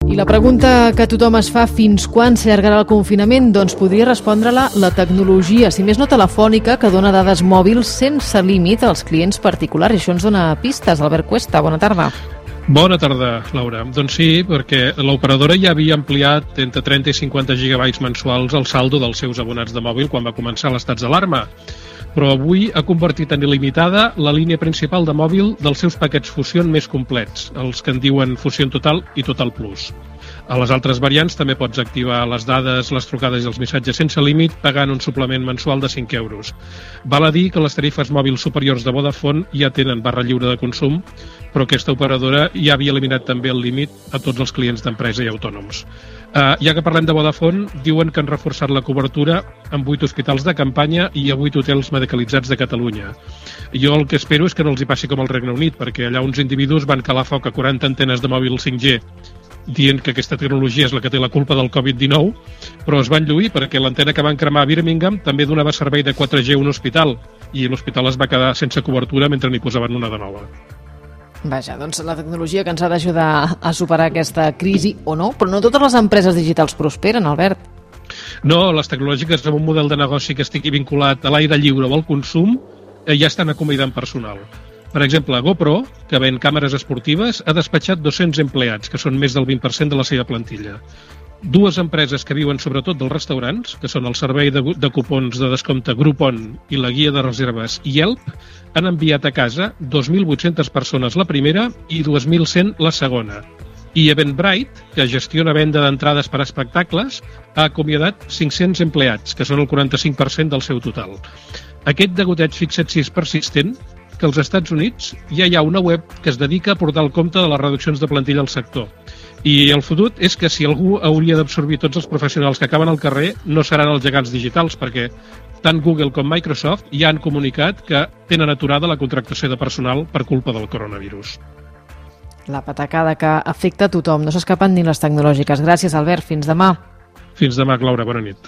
I la pregunta que tothom es fa, fins quan s'allargarà el confinament? Doncs podria respondre-la la tecnologia, si més no telefònica, que dona dades mòbils sense límit als clients particulars. I això ens dona pistes. Albert Cuesta, bona tarda. Bona tarda, Laura. Doncs sí, perquè l'operadora ja havia ampliat entre 30 i 50 gigabytes mensuals el saldo dels seus abonats de mòbil quan va començar l'estat d'alarma. Però avui ha convertit en il·limitada la línia principal de mòbil dels seus paquets Fusion més complets, els que en diuen Fusion Total i Total Plus. A les altres variants també pots activar les dades, les trucades i els missatges sense límit pagant un suplement mensual de 5 euros. Val a dir que les tarifes mòbils superiors de Vodafone ja tenen barra lliure de consum, però aquesta operadora ja havia eliminat també el límit a tots els clients d'empresa i autònoms. Ja que parlem de Vodafone, diuen que han reforçat la cobertura amb 8 hospitals de campanya i a 8 hotels medicalitzats de Catalunya. Jo el que espero és que no els hi passi com al Regne Unit, perquè allà uns individus van calar foc a 40 antenes de mòbil 5G dient que aquesta tecnologia és la que té la culpa del Covid-19, però es van lluir perquè l'antena que van cremar a Birmingham també donava servei de 4G a un hospital i l'hospital es va quedar sense cobertura mentre n'hi posaven una de nova. Vaja, doncs la tecnologia que ens ha d'ajudar a superar aquesta crisi, o no? Però no totes les empreses digitals prosperen, Albert. No, les tecnològiques amb un model de negoci que estigui vinculat a l'aire lliure o al consum ja estan acomiadant personal. Per exemple, GoPro, que ven càmeres esportives, ha despatxat 200 empleats, que són més del 20% de la seva plantilla. Dues empreses que viuen sobretot dels restaurants, que són el servei de cupons de descompte Groupon i la guia de reserves Yelp, han enviat a casa 2.800 persones la primera i 2.100 la segona. I Eventbrite, que gestiona venda d'entrades per a espectacles, ha acomiadat 500 empleats, que són el 45% del seu total. Aquest degoteig, fixa't si és persistent, que als Estats Units ja hi ha una web que es dedica a portar el compte de les reduccions de plantilla al sector. I el fotut és que si algú hauria d'absorbir tots els professionals que acaben al carrer, no seran els gegants digitals, perquè tant Google com Microsoft ja han comunicat que tenen aturada la contractació de personal per culpa del coronavirus. La patacada que afecta a tothom. No s'escapen ni les tecnològiques. Gràcies, Albert. Fins demà. Fins demà, Laura. Bona nit.